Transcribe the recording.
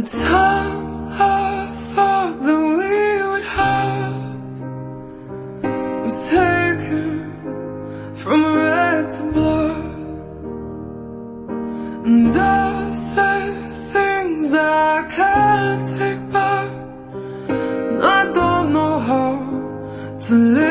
The time I thought that we would have was taken from red to blood, and I've said things that I can't take back, and I don't know how to live